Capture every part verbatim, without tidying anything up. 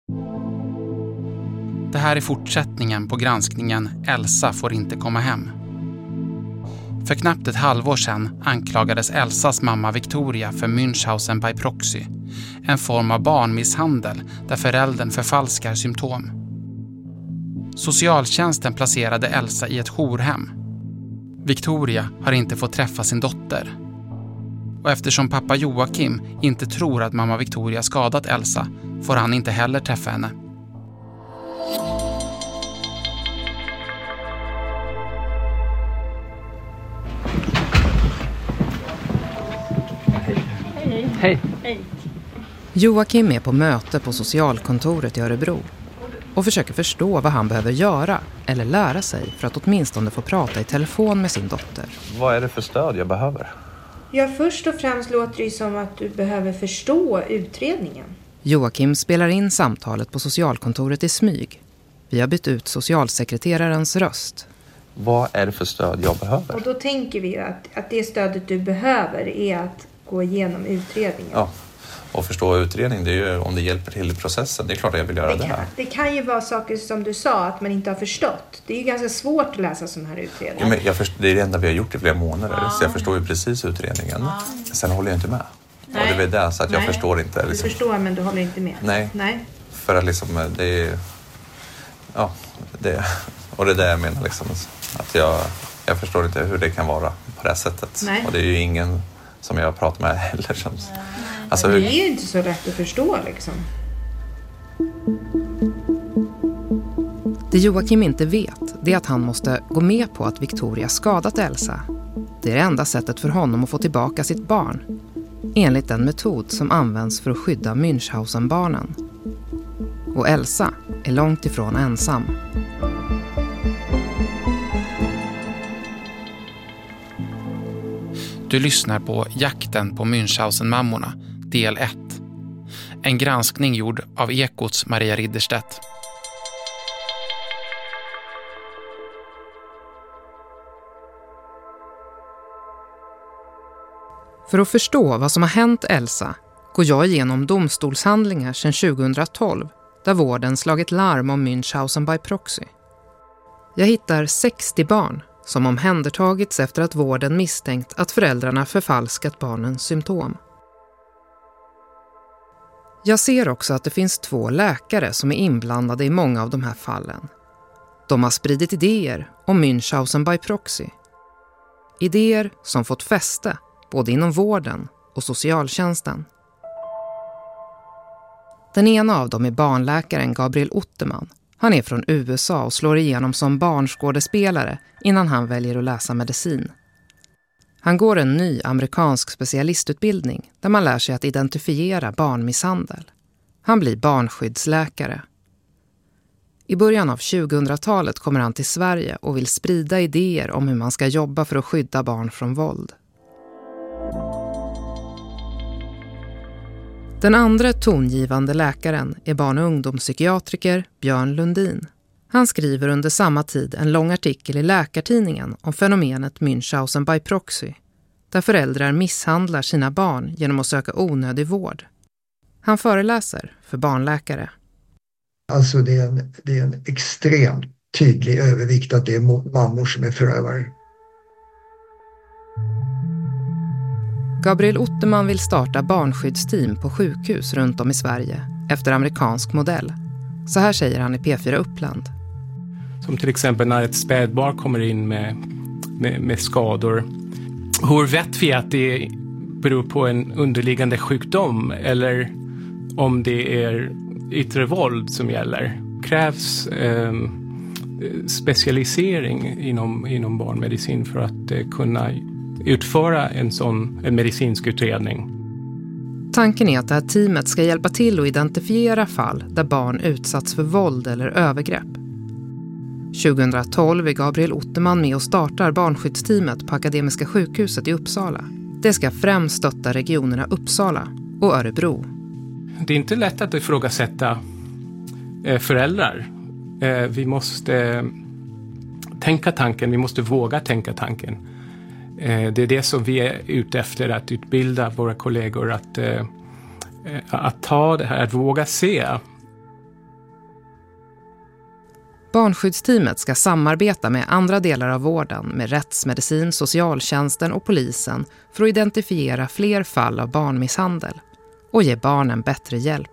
Det här är fortsättningen på granskningen Elsa får inte komma hem. För knappt ett halvår sedan anklagades Elsas mamma Victoria för Münchhausen by proxy, en form av barnmisshandel där föräldern förfalskar symptom. Socialtjänsten placerade Elsa i ett jourhem. Victoria har inte fått träffa sin dotter. Och eftersom pappa Joakim inte tror att mamma Victoria skadat Elsa får han inte heller träffa henne. Hej. Hej. Joakim är på möte på socialkontoret i Örebro och försöker förstå vad han behöver göra eller lära sig för att åtminstone få prata i telefon med sin dotter. Vad är det för stöd jag behöver? Ja, först och främst låter det som att du behöver förstå utredningen. Joakim spelar in samtalet på socialkontoret i smyg. Vi har bytt ut socialsekreterarens röst. Vad är det för stöd jag behöver? Och då tänker vi ju att, att det stödet du behöver är att gå igenom utredningen. Ja, och förstå utredningen, det är ju om det hjälper till i processen. Det är klart att jag vill göra det, det här. Kan, det kan ju vara saker som du sa att man inte har förstått. Det är ju ganska svårt att läsa sån här utredning. Ja, men jag först, det är det enda vi har gjort i flera månader. Ja. Så jag förstår ju precis utredningen. Ja. Sen håller jag inte med. Nej. Och det är väl det, så att jag Nej. förstår inte. Liksom. Du förstår, men du håller inte med. Nej. Nej. För att liksom, det är... Ja, det och det är det jag menar liksom. Att jag, jag förstår inte hur det kan vara på det sättet. Nej. Och det är ju ingen som jag pratar med heller. Känns. Alltså, det hur... är ju inte så lätt att förstå liksom. Det Joakim inte vet, det är att han måste gå med på att Victoria skadat Elsa. Det är det enda sättet för honom att få tillbaka sitt barn. Enligt den metod som används för att skydda Münchhausen-barnen. Och Elsa är långt ifrån ensam. Du lyssnar på Jakten på Münchhausen-mammorna, del ett. En granskning gjord av Ekots Maria Ridderstedt. För att förstå vad som har hänt Elsa går jag igenom domstolshandlingar sedan tjugohundratolv där vården slagit larm om Münchhausen by proxy. Jag hittar sextio barn som omhändertagits efter att vården misstänkt att föräldrarna förfalskat barnens symptom. Jag ser också att det finns två läkare som är inblandade i många av de här fallen. De har spridit idéer om Münchhausen by proxy. Idéer som fått fäste både inom vården och socialtjänsten. Den ena av dem är barnläkaren Gabriel Otterman. Han är från U S A och slår igenom som barnskådespelare innan han väljer att läsa medicin. Han går en ny amerikansk specialistutbildning där man lär sig att identifiera barnmisshandel. Han blir barnskyddsläkare. I början av tjugohundratalet kommer han till Sverige och vill sprida idéer om hur man ska jobba för att skydda barn från våld. Den andra tongivande läkaren är barn- och ungdomspsykiatriker Björn Lundin. Han skriver under samma tid en lång artikel i Läkartidningen om fenomenet Münchhausen by proxy, där föräldrar misshandlar sina barn genom att söka onödig vård. Han föreläser för barnläkare. Alltså det är en, det är en extremt tydlig övervikt att det är mammor som är förövare. Gabriel Otterman vill starta barnskyddsteam på sjukhus runt om i Sverige efter amerikansk modell. Så här säger han i P fyra Uppland. Som till exempel när ett spädbarn kommer in med, med, med skador. Hur vet vi att det beror på en underliggande sjukdom eller om det är yttre våld som gäller? Krävs eh, specialisering inom, inom barnmedicin för att eh, kunna utföra en sån en medicinsk utredning. Tanken är att det här teamet ska hjälpa till att identifiera fall där barn utsatts för våld eller övergrepp. tjugohundratolv är Gabriel Otterman med och startar barnskyddsteamet på Akademiska sjukhuset i Uppsala. Det ska främst stötta regionerna Uppsala och Örebro. Det är inte lätt att ifrågasätta föräldrar. Vi måste tänka tanken, vi måste våga tänka tanken. Det är det som vi är ute efter, att utbilda våra kollegor att, att ta det här, att våga se Barnskyddsteamet ska samarbeta med andra delar av vården, med rättsmedicin, socialtjänsten och polisen för att identifiera fler fall av barnmisshandel och ge barnen bättre hjälp.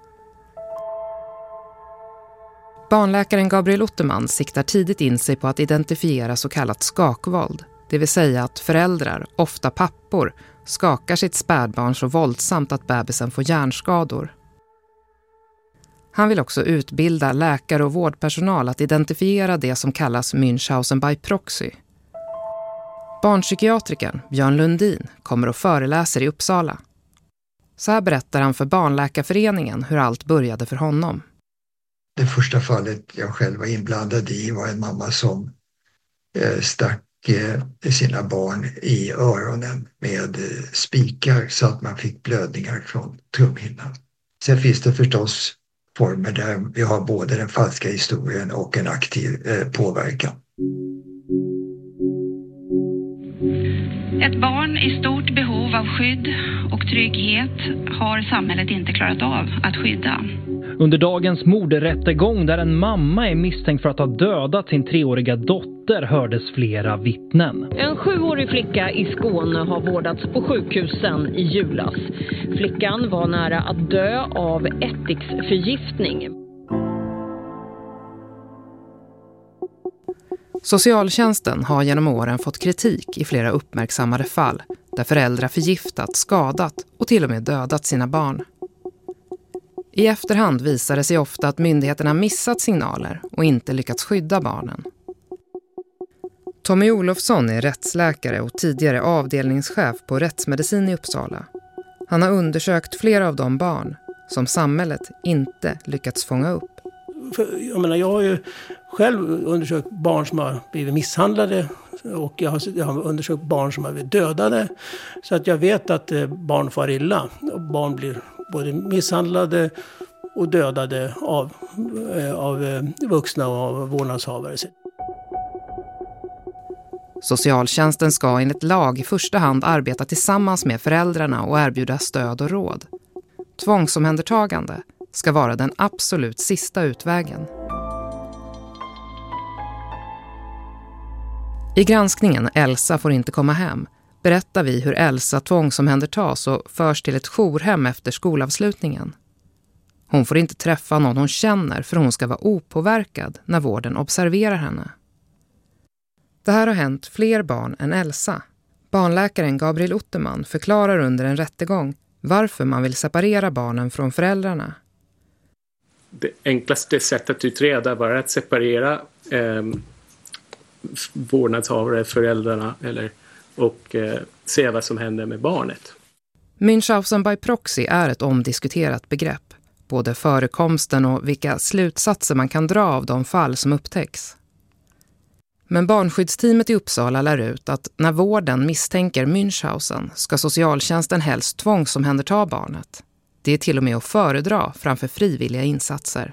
Barnläkaren Gabriel Otterman siktar tidigt in sig på att identifiera så kallat skakvåld, det vill säga att föräldrar, ofta pappor, skakar sitt spädbarn så våldsamt att bebisen får hjärnskador. Han vill också utbilda läkare och vårdpersonal att identifiera det som kallas Münchhausen by proxy. Barnpsykiatrikern Björn Lundin kommer och föreläser i Uppsala. Så här berättar han för Barnläkarföreningen hur allt började för honom. Det första fallet jag själv var inblandad i var en mamma som eh, stack eh, sina barn i öronen med eh, spikar så att man fick blödningar från trumhinnan. Sen finns det förstås former där vi har både den falska historien och en aktiv eh, påverkan. Ett barn i stort behov av skydd och trygghet har samhället inte klarat av att skydda. Under dagens mordrättegång där en mamma är misstänkt för att ha dödat sin treåriga dotter hördes flera vittnen. En sjuårig flicka i Skåne har vårdats på sjukhusen i julas. Flickan var nära att dö av ättiksförgiftning. Socialtjänsten har genom åren fått kritik i flera uppmärksammade fall där föräldrar förgiftat, skadat och till och med dödat sina barn. I efterhand visar det sig ofta att myndigheterna missat signaler och inte lyckats skydda barnen. Tommy Olofsson är rättsläkare och tidigare avdelningschef på rättsmedicin i Uppsala. Han har undersökt flera av de barn som samhället inte lyckats fånga upp. För, jag menar, jag har ju själv undersökt barn som har blivit misshandlade och jag har, jag har undersökt barn som har blivit dödade. Så att jag vet att eh, barn far illa och barn blir både misshandlade och dödade av, eh, av eh, vuxna och av vårdnadshavare. Socialtjänsten ska enligt lag i första hand arbeta tillsammans med föräldrarna och erbjuda stöd och råd. Tvångsomhändertagande ska vara den absolut sista utvägen. I granskningen Elsa får inte komma hem berättar vi hur Elsa tvångsomhändertas och förs till ett jourhem efter skolavslutningen. Hon får inte träffa någon hon känner för hon ska vara opåverkad när vården observerar henne. Det här har hänt fler barn än Elsa. Barnläkaren Gabriel Otterman förklarar under en rättegång varför man vill separera barnen från föräldrarna. Det enklaste sättet att utreda var att separera eh, vårdnadshavare, föräldrarna eller, och eh, se vad som händer med barnet. Münchhausen by proxy är ett omdiskuterat begrepp. Både förekomsten och vilka slutsatser man kan dra av de fall som upptäcks. Men barnskyddsteamet i Uppsala lär ut att när vården misstänker Münchhausen ska socialtjänsten helst tvångsomhänderta barnet. Det är till och med att föredra framför frivilliga insatser.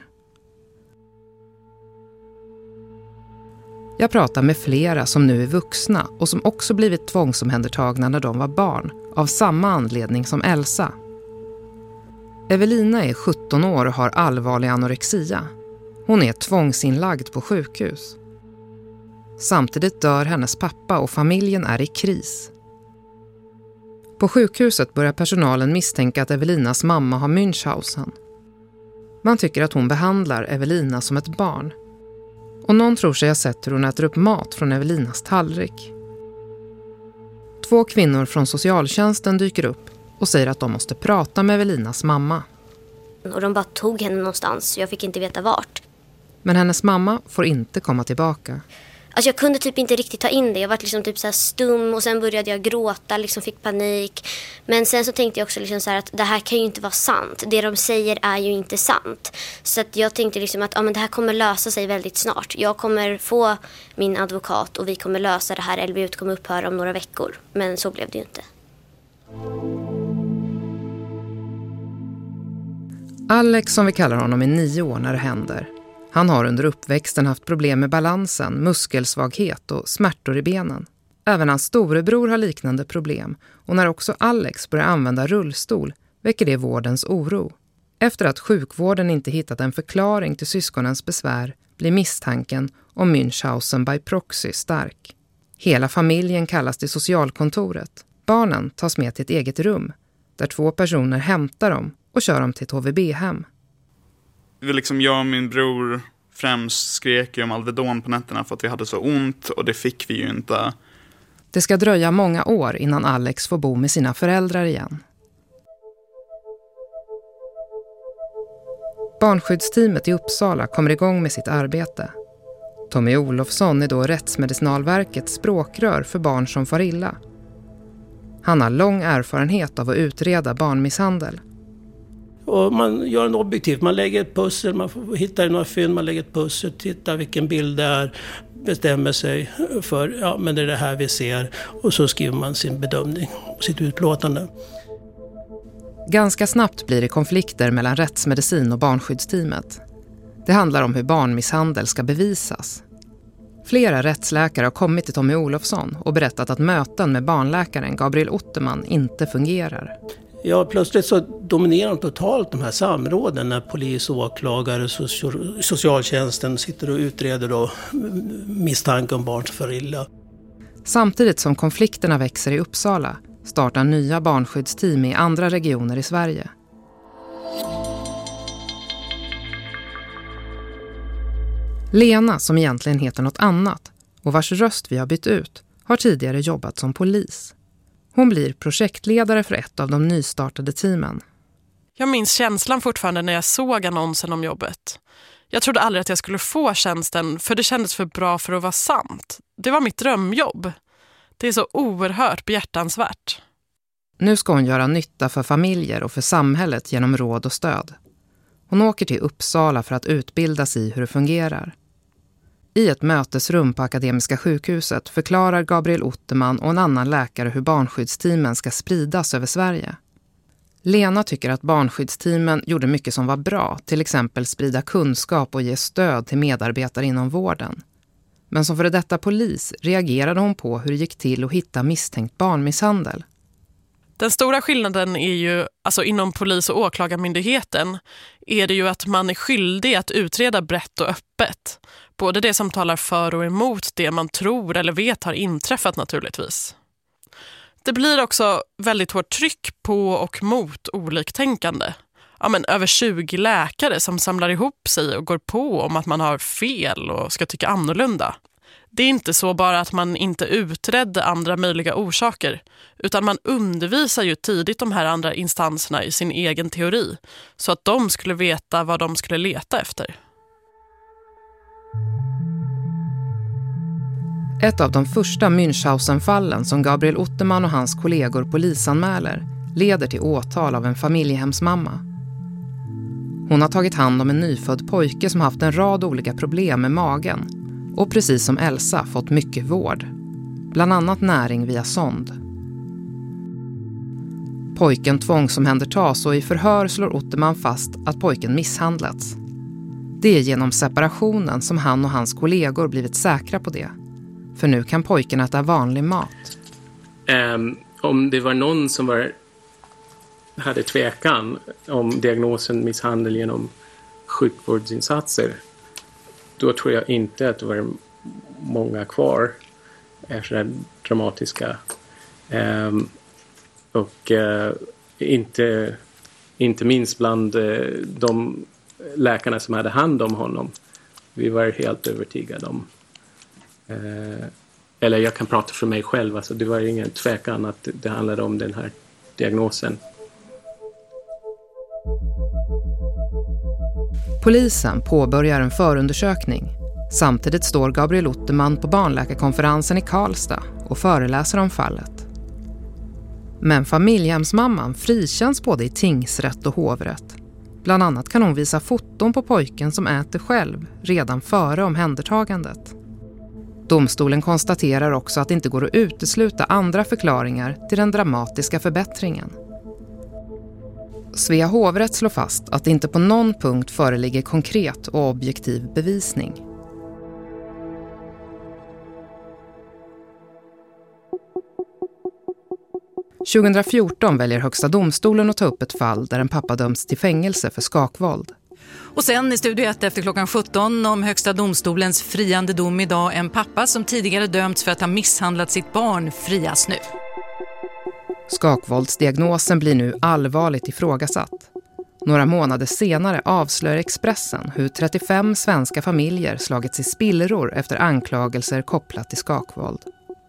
Jag pratar med flera som nu är vuxna och som också blivit tvångsomhändertagna när de var barn av samma anledning som Elsa. Evelina är sjutton år och har allvarlig anorexia. Hon är tvångsinlagd på sjukhus. Samtidigt dör hennes pappa och familjen är i kris. På sjukhuset börjar personalen misstänka att Evelinas mamma har Münchhausen. Man tycker att hon behandlar Evelina som ett barn. Och någon tror sig ha sett hur hon äter upp mat från Evelinas tallrik. Två kvinnor från socialtjänsten dyker upp och säger att de måste prata med Evelinas mamma. Och de bara tog henne någonstans, jag fick inte veta vart. Men hennes mamma får inte komma tillbaka. Alltså jag kunde typ inte riktigt ta in det. Jag var liksom typ så här stum och sen började jag gråta, liksom fick panik. Men sen så tänkte jag också liksom så här att det här kan ju inte vara sant. Det de säger är ju inte sant. Så att jag tänkte liksom att ja, men det här kommer lösa sig väldigt snart. Jag kommer få min advokat och vi kommer lösa det här. L V U kommer upphöra om några veckor. Men så blev det ju inte. Alex, som vi kallar honom, är nio år när det händer. Han har under uppväxten haft problem med balansen, muskelsvaghet och smärtor i benen. Även hans storebror har liknande problem och när också Alex börjar använda rullstol väcker det vårdens oro. Efter att sjukvården inte hittat en förklaring till syskonens besvär blir misstanken om Münchhausen by proxy stark. Hela familjen kallas till socialkontoret. Barnen tas med till ett eget rum där två personer hämtar dem och kör dem till ett H V B-hem. Liksom jag och min bror främst skrek ju om Alvedon på nätterna för att vi hade så ont, och det fick vi ju inte. Det ska dröja många år innan Alex får bo med sina föräldrar igen. Barnskyddsteamet i Uppsala kommer igång med sitt arbete. Tommy Olofsson är då Rättsmedicinalverkets språkrör för barn som far illa. Han har lång erfarenhet av att utreda barnmisshandel. Och man gör en objektiv, man lägger ett pussel, man får hitta några fynd, man lägger ett pussel, tittar vilken bild det är, bestämmer sig för, ja men det är det här vi ser, och så skriver man sin bedömning och sitt utlåtande. Ganska snabbt blir det konflikter mellan rättsmedicin och barnskyddsteamet. Det handlar om hur barnmisshandel ska bevisas. Flera rättsläkare har kommit till Tommy Olofsson och berättat att möten med barnläkaren Gabriel Otterman inte fungerar. Ja, plötsligt så dominerar de totalt de här samråden när polis, åklagare, social, socialtjänsten sitter och utreder då misstanke om barn för illa. Samtidigt som konflikterna växer i Uppsala startar nya barnskyddsteam i andra regioner i Sverige. Lena, som egentligen heter något annat och vars röst vi har bytt ut, har tidigare jobbat som polis. Hon blir projektledare för ett av de nystartade teamen. Jag minns känslan fortfarande när jag såg annonsen om jobbet. Jag trodde aldrig att jag skulle få tjänsten, för det kändes för bra för att vara sant. Det var mitt drömjobb. Det är så oerhört behjärtansvärt. Nu ska hon göra nytta för familjer och för samhället genom råd och stöd. Hon åker till Uppsala för att utbilda sig i hur det fungerar. I ett mötesrum på Akademiska sjukhuset förklarar Gabriel Otterman och en annan läkare hur barnskyddsteamen ska spridas över Sverige. Lena tycker att barnskyddsteamen gjorde mycket som var bra, till exempel sprida kunskap och ge stöd till medarbetare inom vården. Men som före detta polis reagerade hon på hur det gick till att hitta misstänkt barnmisshandel. Den stora skillnaden är ju, alltså inom polis- och åklagarmyndigheten, är det ju att man är skyldig att utreda brett och öppet. Både det som talar för och emot det man tror eller vet har inträffat naturligtvis. Det blir också väldigt hårt tryck på och mot oliktänkande. Ja, men över tjugo läkare som samlar ihop sig och går på om att man har fel och ska tycka annorlunda. Det är inte så bara att man inte utredde andra möjliga orsaker, utan man undervisar ju tidigt de här andra instanserna i sin egen teori, så att de skulle veta vad de skulle leta efter. Ett av de första Münchhausen-fallen som Gabriel Otterman och hans kollegor polisanmäler leder till åtal av en familjehemsmamma. Hon har tagit hand om en nyfödd pojke som haft en rad olika problem med magen och precis som Elsa fått mycket vård, bland annat näring via sond. Pojken tvångsomhändertas och i förhör slår Otterman fast att pojken misshandlats. Det är genom separationen som han och hans kollegor blivit säkra på det. För nu kan pojken äta vanlig mat. Um, om det var någon som var, hade tvekan om diagnosen misshandel genom sjukvårdsinsatser, då tror jag inte att det var många kvar är så där dramatiska. Um, och uh, inte, inte minst bland uh, de läkarna som hade hand om honom. Vi var helt övertygade om. Uh, eller jag kan prata för mig själv. Alltså det var ingen tvekan att det, det handlade om den här diagnosen. Polisen påbörjar en förundersökning. Samtidigt står Gabriel Otterman på barnläkarkonferensen i Karlstad och föreläser om fallet. Men familjehemsmamman frikänns både i tingsrätt och hovrätt. Bland annat kan hon visa foton på pojken som äter själv redan före omhändertagandet. Domstolen konstaterar också att det inte går att utesluta andra förklaringar till den dramatiska förbättringen. Svea hovrätt slår fast att det inte på någon punkt föreligger konkret och objektiv bevisning. tjugohundrafjorton väljer Högsta domstolen att ta upp ett fall där en pappa dömts till fängelse för skakvåld. Och sen i Studio ett efter klockan sjutton om Högsta domstolens friande dom idag. En pappa som tidigare dömts för att ha misshandlat sitt barn frias nu. Skakvåldsdiagnosen blir nu allvarligt ifrågasatt. Några månader senare avslöjar Expressen hur trettiofem svenska familjer slagits i spillror efter anklagelser kopplat till skakvåld.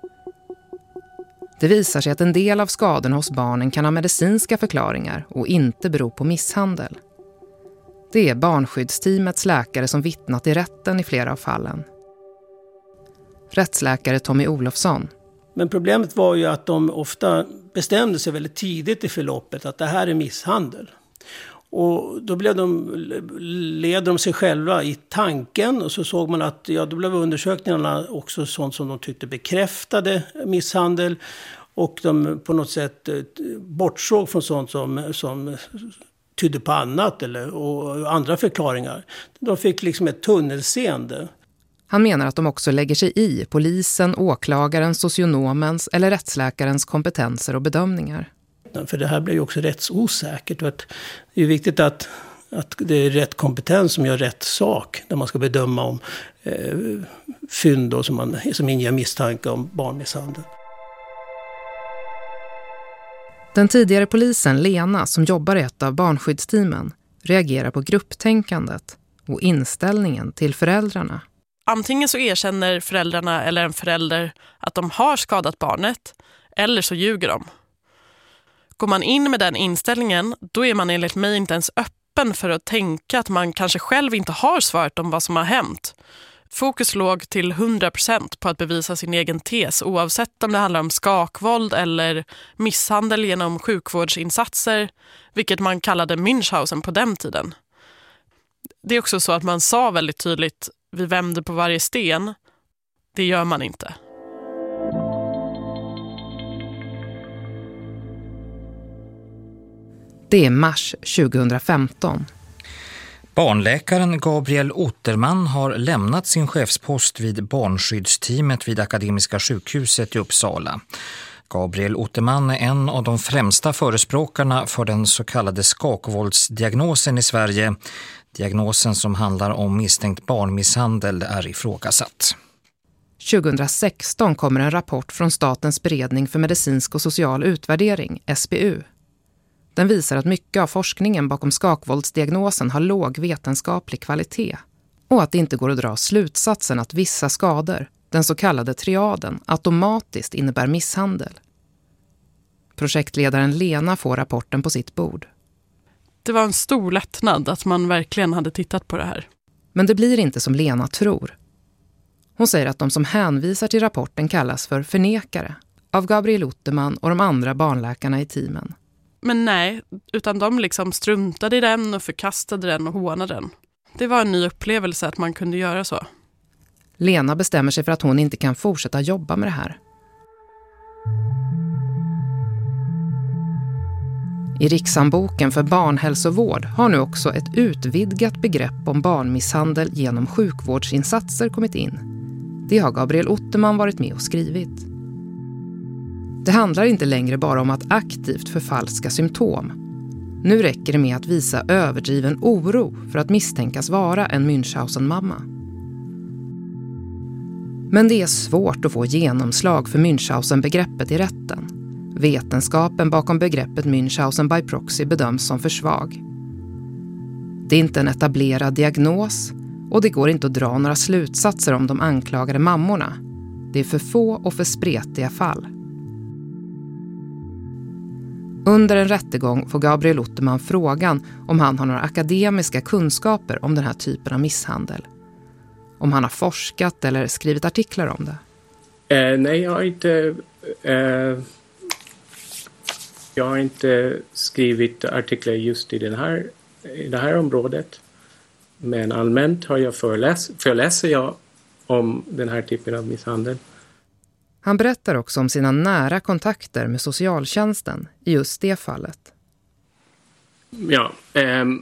Det visar sig att en del av skadorna hos barnen kan ha medicinska förklaringar och inte bero på misshandel. Det är barnskyddsteamets läkare som vittnat i rätten i flera av fallen. Rättsläkare Tommy Olofsson. Men problemet var ju att de ofta bestämde sig väldigt tidigt i förloppet att det här är misshandel. Och då blev de, led de sig själva i tanken och så såg man att ja, då blev undersökningarna också sånt som de tyckte bekräftade misshandel. Och de på något sätt bortsåg från sånt som, som tydde på annat eller, och andra förklaringar. De fick liksom ett tunnelseende. Han menar att de också lägger sig i polisen, åklagaren, socionomens eller rättsläkarens kompetenser och bedömningar. För det här blir ju också rättsosäkert. Det är ju viktigt att, att det är rätt kompetens som gör rätt sak när man ska bedöma om eh, fynd då, som, man, som inger misstanke om barnmisshandel. Den tidigare polisen Lena, som jobbar i ett av barnskyddsteamen, reagerar på grupptänkandet och inställningen till föräldrarna. Antingen så erkänner föräldrarna eller en förälder att de har skadat barnet, eller så ljuger de. Går man in med den inställningen, då är man enligt mig inte ens öppen för att tänka att man kanske själv inte har svarat om vad som har hänt. Fokus låg till hundra procent på att bevisa sin egen tes, oavsett om det handlar om skakvåld eller misshandel genom sjukvårdsinsatser, vilket man kallade Münchhausen på den tiden. Det är också så att man sa väldigt tydligt, vi vänder på varje sten. Det gör man inte. Det är mars tjugohundrafemton. Barnläkaren Gabriel Otterman har lämnat sin chefspost vid barnskyddsteamet vid Akademiska sjukhuset i Uppsala. Gabriel Otterman är en av de främsta förespråkarna för den så kallade skakvåldsdiagnosen i Sverige. Diagnosen som handlar om misstänkt barnmisshandel är ifrågasatt. tjugohundrasexton kommer en rapport från Statens beredning för medicinsk och social utvärdering, S B U. Den visar att mycket av forskningen bakom skakvåldsdiagnosen har låg vetenskaplig kvalitet och att det inte går att dra slutsatsen att vissa skador, den så kallade triaden, automatiskt innebär misshandel. Projektledaren Lena får rapporten på sitt bord. Det var en stor lättnad att man verkligen hade tittat på det här. Men det blir inte som Lena tror. Hon säger att de som hänvisar till rapporten kallas för förnekare av Gabriel Otterman och de andra barnläkarna i teamen. Men nej, utan de liksom struntade i den och förkastade den och hånade den. Det var en ny upplevelse att man kunde göra så. Lena bestämmer sig för att hon inte kan fortsätta jobba med det här. I Rikshandboken för barnhälsovård har nu också ett utvidgat begrepp om barnmisshandel genom sjukvårdsinsatser kommit in. Det har Gabriel Otterman varit med och skrivit. Det handlar inte längre bara om att aktivt förfalska symptom. Nu räcker det med att visa överdriven oro för att misstänkas vara en Münchhausen-mamma. Men det är svårt att få genomslag för Münchhausen-begreppet i rätten. Vetenskapen bakom begreppet Münchhausen by proxy bedöms som för svag. Det är inte en etablerad diagnos och det går inte att dra några slutsatser om de anklagade mammorna. Det är för få och för spretiga fall. Under en rättegång får Gabriel Otterman frågan om han har några akademiska kunskaper om den här typen av misshandel. Om han har forskat eller skrivit artiklar om det. Eh, nej, jag har inte... Eh, jag har inte skrivit artiklar just i, den här, i det här området. Men allmänt har jag föreläs, föreläser jag om den här typen av misshandel. Han berättar också om sina nära kontakter med socialtjänsten i just det fallet. Ja, ehm,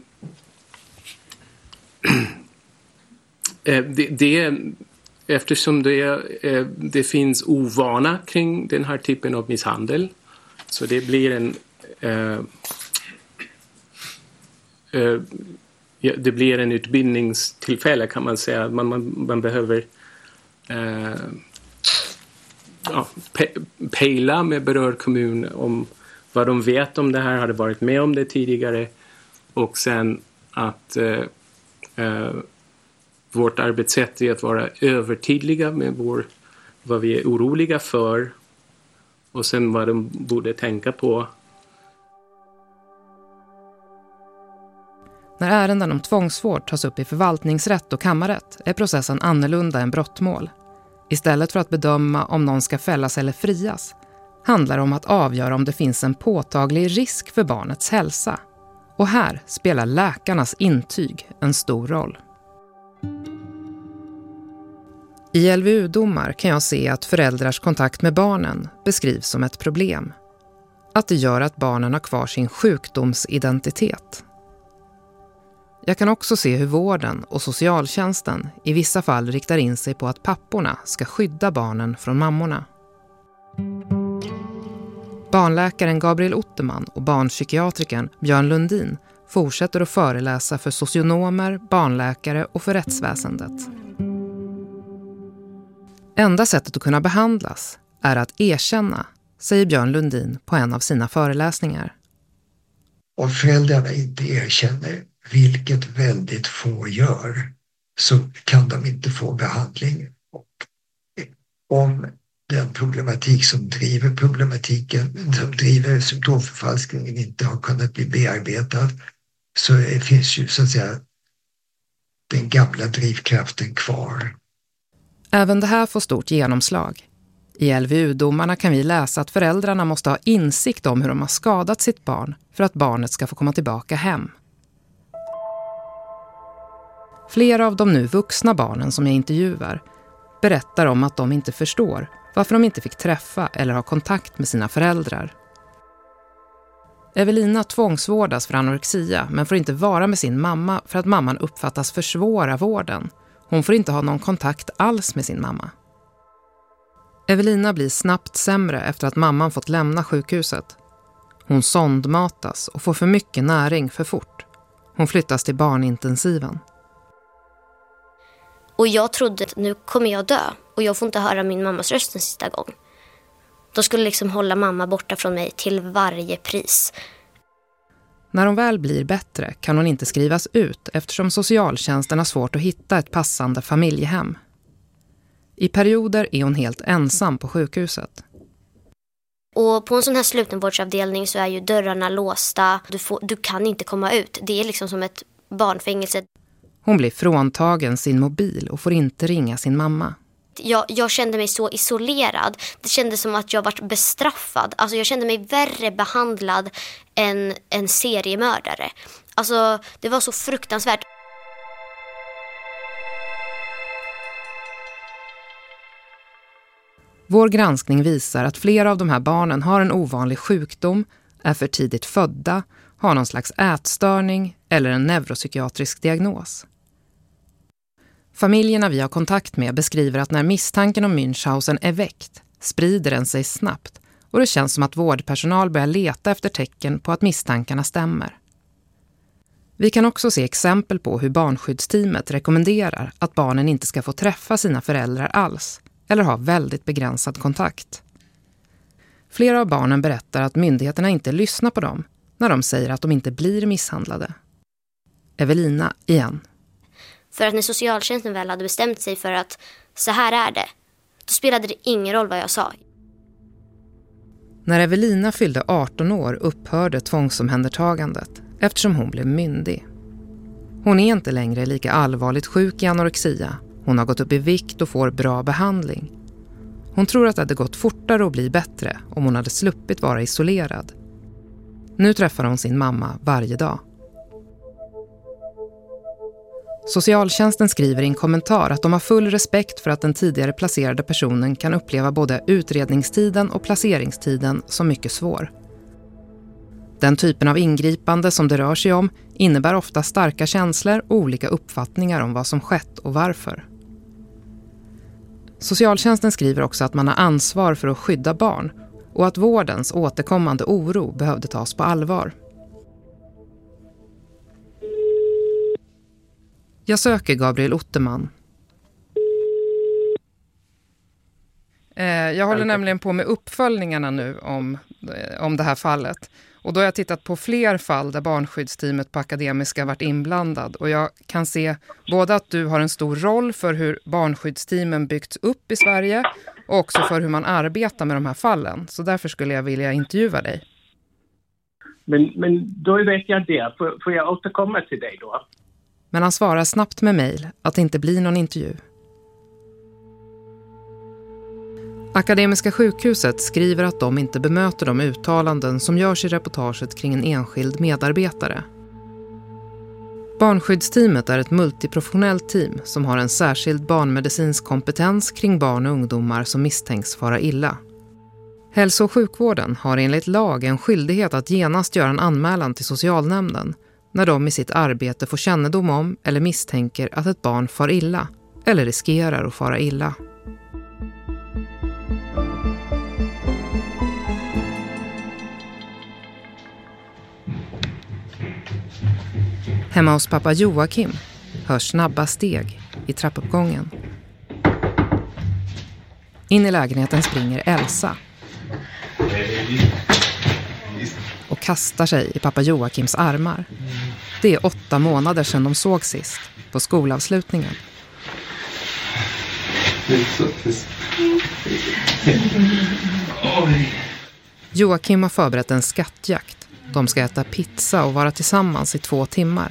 det, det, eftersom det, det finns ovana kring den här typen av misshandel, så det blir en... Eh, eh, ja, det blir en utbildningstillfälle kan man säga. Man, man, man behöver eh, ja, pe- pejla med berörd kommun om vad de vet om det här, hade varit med om det tidigare, och sen att eh, eh, vårt arbetssätt är att vara övertydliga med vår, vad vi är oroliga för och sen vad de borde tänka på. När ärenden om tvångsvård tas upp i förvaltningsrätt och kammarrätt är processen annorlunda än brottmål. Istället för att bedöma om någon ska fällas eller frias handlar det om att avgöra om det finns en påtaglig risk för barnets hälsa. Och här spelar läkarnas intyg en stor roll. I L V U-domar kan jag se att föräldrars kontakt med barnen beskrivs som ett problem. Att det gör att barnen har kvar sin sjukdomsidentitet. Jag kan också se hur vården och socialtjänsten i vissa fall riktar in sig på att papporna ska skydda barnen från mammorna. Barnläkaren Gabriel Otterman och barnpsykiatrikern Björn Lundin fortsätter att föreläsa för socionomer, barnläkare och för rättsväsendet. Enda sättet att kunna behandlas är att erkänna, säger Björn Lundin på en av sina föreläsningar. Om föräldrarna inte erkänner, vilket väldigt få gör, så kan de inte få behandling. Och om den problematik som driver problematiken, som driver symptomförfalskningen inte har kunnat bli bearbetad, så finns ju så att säga den gamla drivkraften kvar. Även det här får stort genomslag. I L V U-domarna kan vi läsa att föräldrarna måste ha insikt om hur de har skadat sitt barn för att barnet ska få komma tillbaka hem. Flera av de nu vuxna barnen som jag intervjuar berättar om att de inte förstår varför de inte fick träffa eller ha kontakt med sina föräldrar. Evelina tvångsvårdas för anorexia men får inte vara med sin mamma för att mamman uppfattas försvåra vården. Hon får inte ha någon kontakt alls med sin mamma. Evelina blir snabbt sämre efter att mamman fått lämna sjukhuset. Hon sondmatas och får för mycket näring för fort. Hon flyttas till barnintensiven. Och jag trodde att nu kommer jag dö och jag får inte höra min mammas röst en sista gång. De skulle liksom hålla mamma borta från mig till varje pris. När hon väl blir bättre kan hon inte skrivas ut eftersom socialtjänsten har svårt att hitta ett passande familjehem. I perioder är hon helt ensam på sjukhuset. Och på en sån här slutenvårdsavdelning så är ju dörrarna låsta. Du, får, du kan inte komma ut. Det är liksom som ett barnfängelse. Hon blir fråntagen sin mobil och får inte ringa sin mamma. Jag, jag kände mig så isolerad. Det kändes som att jag varit bestraffad. Alltså jag kände mig värre behandlad än en seriemördare. Alltså det var så fruktansvärt. Vår granskning visar att flera av de här barnen har en ovanlig sjukdom, är för tidigt födda, har någon slags ätstörning eller en neuropsykiatrisk diagnos. Familjerna vi har kontakt med beskriver att när misstanken om Münchhausen är väckt sprider den sig snabbt och det känns som att vårdpersonal börjar leta efter tecken på att misstankarna stämmer. Vi kan också se exempel på hur barnskyddsteamet rekommenderar att barnen inte ska få träffa sina föräldrar alls eller ha väldigt begränsad kontakt. Flera av barnen berättar att myndigheterna inte lyssnar på dem när de säger att de inte blir misshandlade. Evelina igen. För att när socialtjänsten väl hade bestämt sig för att så här är det, då spelade det ingen roll vad jag sa. När Evelina fyllde arton år upphörde tvångsomhändertagandet eftersom hon blev myndig. Hon är inte längre lika allvarligt sjuk i anorexia. Hon har gått upp i vikt och får bra behandling. Hon tror att det hade gått fortare att bli bättre om hon hade sluppit vara isolerad. Nu träffar hon sin mamma varje dag. Socialtjänsten skriver i en kommentar att de har full respekt för att den tidigare placerade personen kan uppleva både utredningstiden och placeringstiden som mycket svår. Den typen av ingripande som det rör sig om innebär ofta starka känslor och olika uppfattningar om vad som skett och varför. Socialtjänsten skriver också att man har ansvar för att skydda barn och att vårdens återkommande oro behövde tas på allvar. Jag söker Gabriel Otterman. Eh, jag håller nämligen på med uppföljningarna nu om, om det här fallet. Och då har jag tittat på fler fall där barnskyddsteamet på Akademiska varit inblandad. Och jag kan se både att du har en stor roll för hur barnskyddsteamen byggts upp i Sverige och också för hur man arbetar med de här fallen. Så därför skulle jag vilja intervjua dig. Men, men då vet jag det. Får, får jag återkomma till dig då? Men han svarar snabbt med mejl att det inte blir någon intervju. Akademiska sjukhuset skriver att de inte bemöter de uttalanden som görs i reportaget kring en enskild medarbetare. Barnskyddsteamet är ett multiprofessionellt team som har en särskild barnmedicinsk kompetens kring barn och ungdomar som misstänks fara illa. Hälso- och sjukvården har enligt lag en skyldighet att genast göra en anmälan till socialnämnden när de i sitt arbete får kännedom om eller misstänker att ett barn far illa eller riskerar att fara illa. Hemma hos pappa Joakim hörs snabba steg i trappuppgången. In i lägenheten springer Elsa och kastar sig i pappa Joakims armar. Det är åtta månader sedan de såg sist, på skolavslutningen. Joakim har förberett en skattjakt. De ska äta pizza och vara tillsammans i två timmar.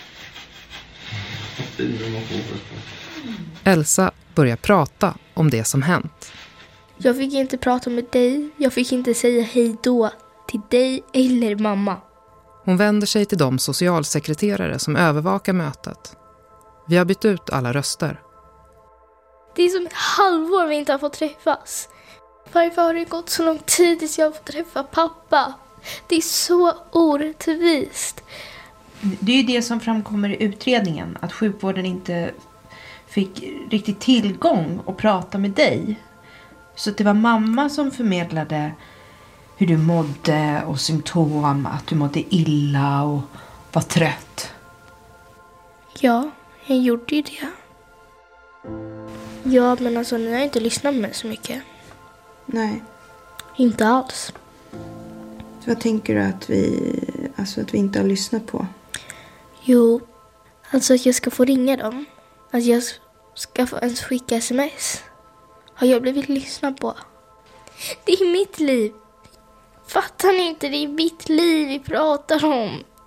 Elsa börjar prata om det som hänt. Jag fick inte prata med dig. Jag fick inte säga hej då till dig eller mamma. Hon vänder sig till de socialsekreterare som övervakar mötet. Vi har bytt ut alla röster. Det är som ett halvår vi inte har fått träffas. Varför har det gått så lång tid tills jag har fått träffa pappa? Det är så orättvist. Det är ju det som framkommer i utredningen. Att sjukvården inte fick riktigt tillgång att prata med dig. Så det var mamma som förmedlade hur du mådde och symptom. Att du mådde illa och var trött. Ja, jag gjorde ju det. Ja, men alltså ni har inte lyssnat med så mycket. Nej. Inte alls. Så vad tänker du att vi, alltså att vi inte har lyssnat på? Jo, alltså att jag ska få ringa dem. Att jag ska få ens skicka sms. Har jag blivit lyssnad på? Det är mitt liv. Fattar ni inte? Det är mitt liv vi pratar om.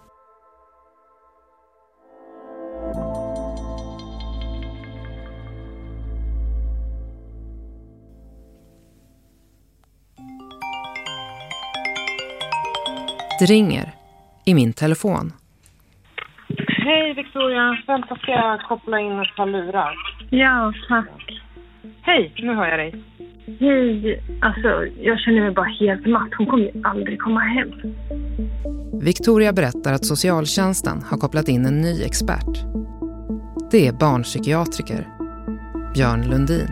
Det ringer i min telefon. Hej Victoria, vänta ska jag koppla in ett par lurar. Ja, tack. Hej, nu hör jag dig. Hej, alltså jag känner mig bara helt matt. Hon kommer ju aldrig komma hem. Victoria berättar att socialtjänsten har kopplat in en ny expert. Det är barnpsykiatriker Björn Lundin.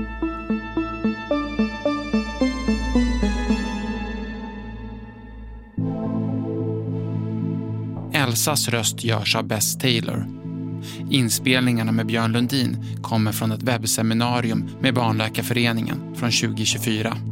Elsas röst görs av Bess Taylor. Inspelningarna med Björn Lundin kommer från ett webbseminarium med Barnläkarföreningen från tjugo tjugofyra.